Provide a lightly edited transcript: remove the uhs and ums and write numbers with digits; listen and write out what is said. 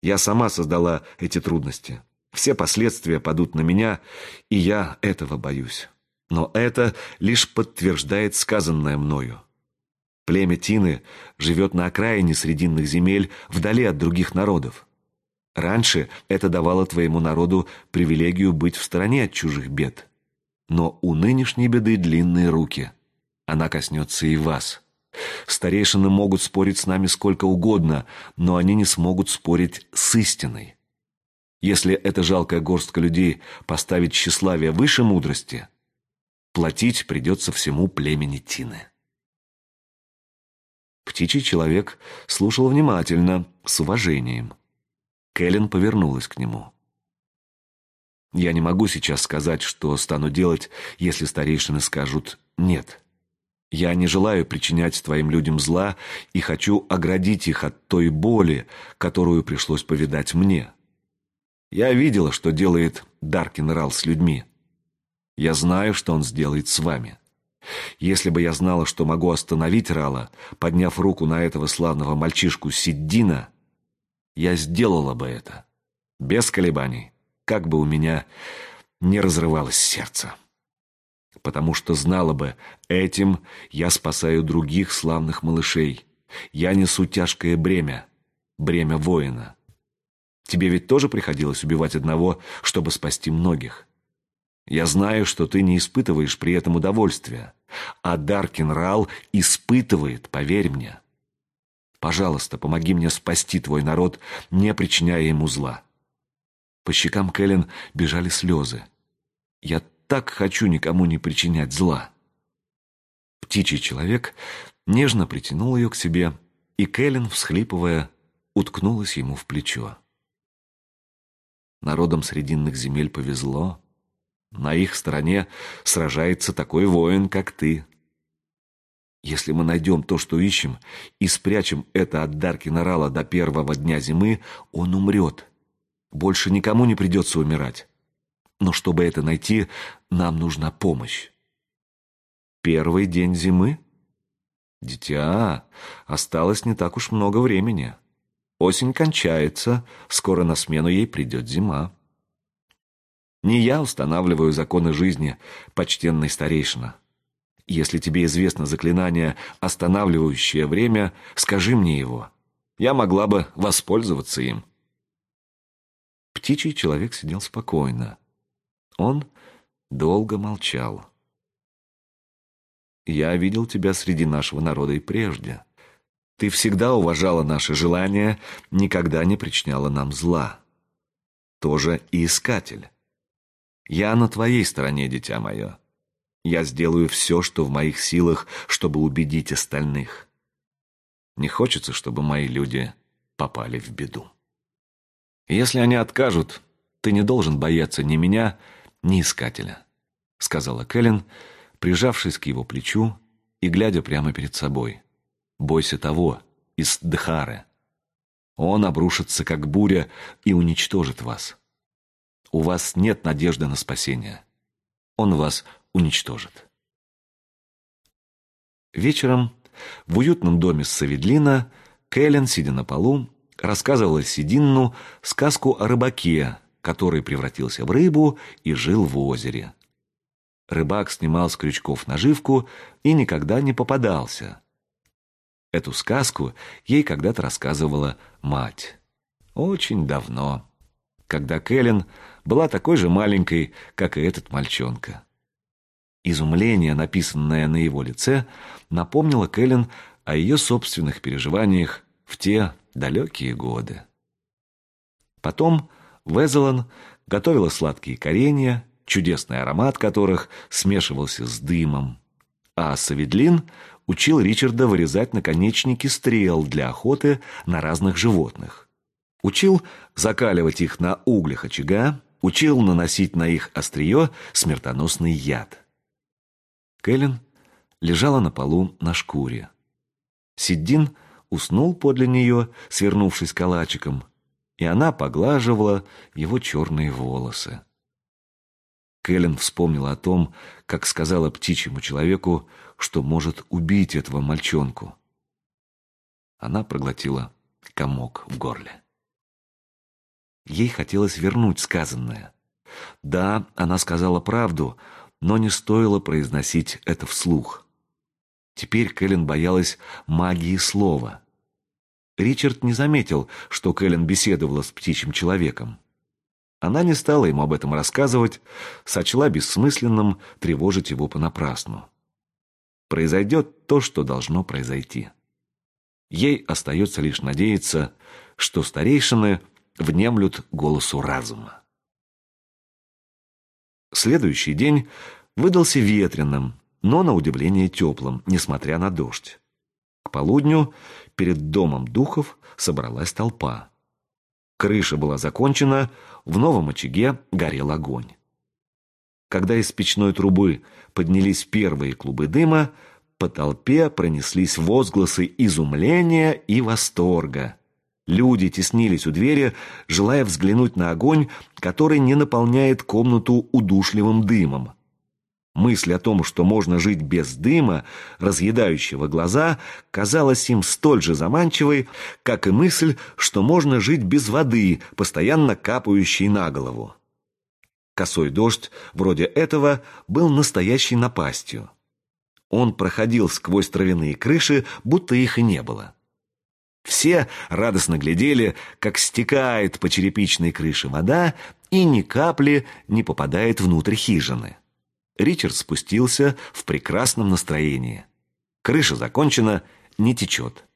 Я сама создала эти трудности. Все последствия падут на меня, и я этого боюсь. Но это лишь подтверждает сказанное мною. Племя Тины живет на окраине срединных земель, вдали от других народов. Раньше это давало твоему народу привилегию быть в стороне от чужих бед. Но у нынешней беды длинные руки. Она коснется и вас. Старейшины могут спорить с нами сколько угодно, но они не смогут спорить с истиной. Если эта жалкая горстка людей поставит тщеславие выше мудрости, платить придется всему племени Тины. Птичий человек слушал внимательно, с уважением. Кэлен повернулась к нему. «Я не могу сейчас сказать, что стану делать, если старейшины скажут «нет». Я не желаю причинять твоим людям зла и хочу оградить их от той боли, которую пришлось повидать мне. Я видела, что делает Даркин Рал с людьми. Я знаю, что он сделает с вами. Если бы я знала, что могу остановить Рала, подняв руку на этого славного мальчишку Сиддина, я сделала бы это, без колебаний, как бы у меня не разрывалось сердце. Потому что знала бы, этим я спасаю других славных малышей. Я несу тяжкое бремя, бремя воина. Тебе ведь тоже приходилось убивать одного, чтобы спасти многих? Я знаю, что ты не испытываешь при этом удовольствия, а Даркин Рал испытывает, поверь мне. Пожалуйста, помоги мне спасти твой народ, не причиняя ему зла». По щекам Кэлен бежали слезы. «Я так хочу никому не причинять зла». Птичий человек нежно притянул ее к себе, и Кэлен, всхлипывая, уткнулась ему в плечо. Народам срединных земель повезло. На их стороне сражается такой воин, как ты. Если мы найдем то, что ищем, и спрячем это от Даркина Рала до первого дня зимы, он умрет. Больше никому не придется умирать. Но чтобы это найти, нам нужна помощь. Первый день зимы? Дитя, осталось не так уж много времени. Осень кончается, скоро на смену ей придет зима. Не я устанавливаю законы жизни, почтенный старейшина. Если тебе известно заклинание, останавливающее время, скажи мне его. Я могла бы воспользоваться им». Птичий человек сидел спокойно. Он долго молчал. «Я видел тебя среди нашего народа и прежде. Ты всегда уважала наши желания, никогда не причиняла нам зла. Тоже и искатель. Я на твоей стороне, дитя мое. Я сделаю все, что в моих силах, чтобы убедить остальных. Не хочется, чтобы мои люди попали в беду. Если они откажут, ты не должен бояться ни меня, ни искателя», — сказала Кэлен, прижавшись к его плечу и глядя прямо перед собой. «Бойся того, из Дхары. Он обрушится, как буря, и уничтожит вас. У вас нет надежды на спасение. Он вас уничтожит». Вечером в уютном доме Саведлина Кэлен, сидя на полу, рассказывала Сидинну сказку о рыбаке, который превратился в рыбу и жил в озере. Рыбак снимал с крючков наживку и никогда не попадался. Эту сказку ей когда-то рассказывала мать. Очень давно, когда Кэлен была такой же маленькой, как и этот мальчонка. Изумление, написанное на его лице, напомнило Кэлен о ее собственных переживаниях в те далекие годы. Потом Везелан готовила сладкие коренья, чудесный аромат которых смешивался с дымом, а Саведлин учил Ричарда вырезать наконечники стрел для охоты на разных животных. Учил закаливать их на углях очага, учил наносить на их острие смертоносный яд. Кэлен лежала на полу на шкуре. Сиддин уснул подле нее, свернувшись калачиком, и она поглаживала его черные волосы. Кэлен вспомнила о том, как сказала птичьему человеку, что может убить этого мальчонку. Она проглотила комок в горле. Ей хотелось вернуть сказанное. Да, она сказала правду, но не стоило произносить это вслух. Теперь Кэлен боялась магии слова. Ричард не заметил, что Кэлен беседовала с птичьим человеком. Она не стала ему об этом рассказывать, сочла бессмысленным тревожить его понапрасну. Произойдет то, что должно произойти. Ей остается лишь надеяться, что старейшины внемлют голосу разума. Следующий день выдался ветреным, но на удивление теплым, несмотря на дождь. К полудню перед домом духов собралась толпа. Крыша была закончена, в новом очаге горел огонь. Когда из печной трубы поднялись первые клубы дыма, по толпе пронеслись возгласы изумления и восторга. Люди теснились у двери, желая взглянуть на огонь, который не наполняет комнату удушливым дымом. Мысль о том, что можно жить без дыма, разъедающего глаза, казалась им столь же заманчивой, как и мысль, что можно жить без воды, постоянно капающей на голову. Косой дождь, вроде этого, был настоящей напастью. Он проходил сквозь травяные крыши, будто их и не было. Все радостно глядели, как стекает по черепичной крыше вода и ни капли не попадает внутрь хижины. Ричард спустился в прекрасном настроении. Крыша закончена, не течет.